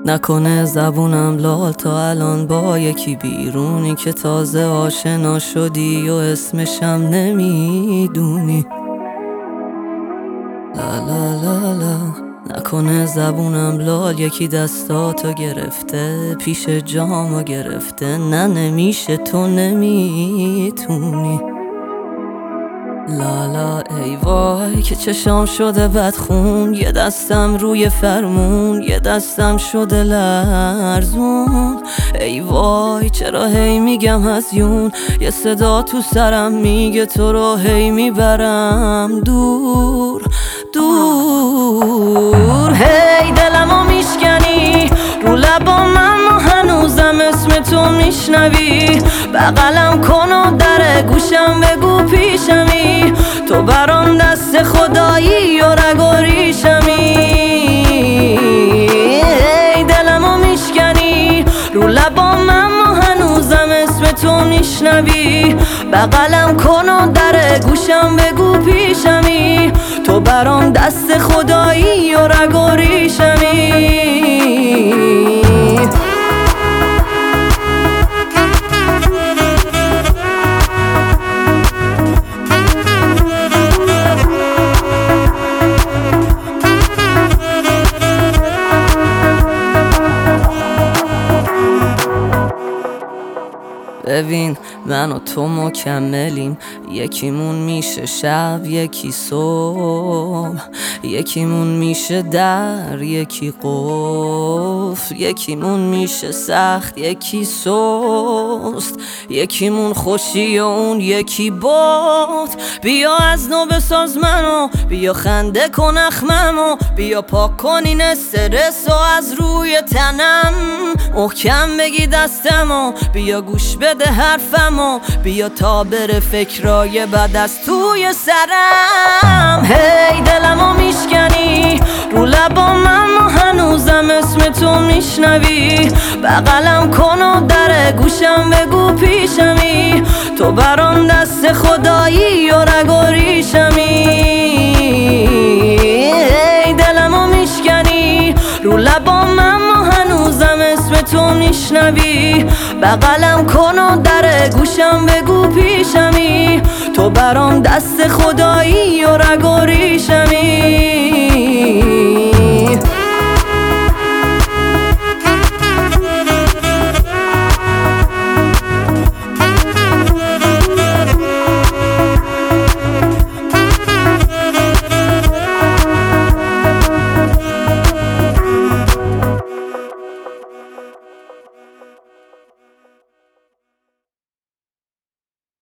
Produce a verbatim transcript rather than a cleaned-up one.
نکنه زبونم لال تا الان با یکی بیرونی که تازه آشنا شدی و اسمشم نمیدونی. لا لا لا لا نکنه زبونم لال یکی دستاتو گرفته پیش جامو گرفته. نه نمیشه تو نمیتونی. لالا ای وای که چشام شده بدخون، یه دستم روی فرمون یه دستم شده لرزون. ای وای چرا هی میگم هزیون، یه صدا تو سرم میگه تو رو هی میبرم دور دور. هی دلمو میشکنی رو لبام اما هنوزم اسم تو میشنوی. بغلم کن و در گوشم بگو پیشمی، تو برام دست خدایی و رگ و ریشمی. ای دلمو میشکنی رو لبام اما هنوزم اسم تو میشنوی. بغلم کن و در گوشم بگو پیشمی، تو برام دست خدایی و رگ و ریشمی. ببین من و تو مکملیم، یکیمون میشه شب یکی صبح، یکیمون میشه در یکی قفل، یکیمون میشه سخت یکی سست، یکیمون خوشی و اون یکی باد. بیا از نو بساز منو، بیا خنده کن اخممو، بیا پاک کن این استرس و از روی تنم محکم بگی دستمو، بیا گوش بده حرفمو، بیا تا بره فکرای بد از توی سرم. هی دلمو میشکنی رو لبام اما هنوزم اسم تو میشنوی. بغلم کن و در گوشم بگو پیشمی، تو برام دست خدایی و رگ و ریشمی. هی دلمو میشکنی رو لبام اما هنوزم اسم تو میشنوی. بغلم کن و در گوشم بگو پیشمی، تو برام دست خدایی و رگ و ریشمی.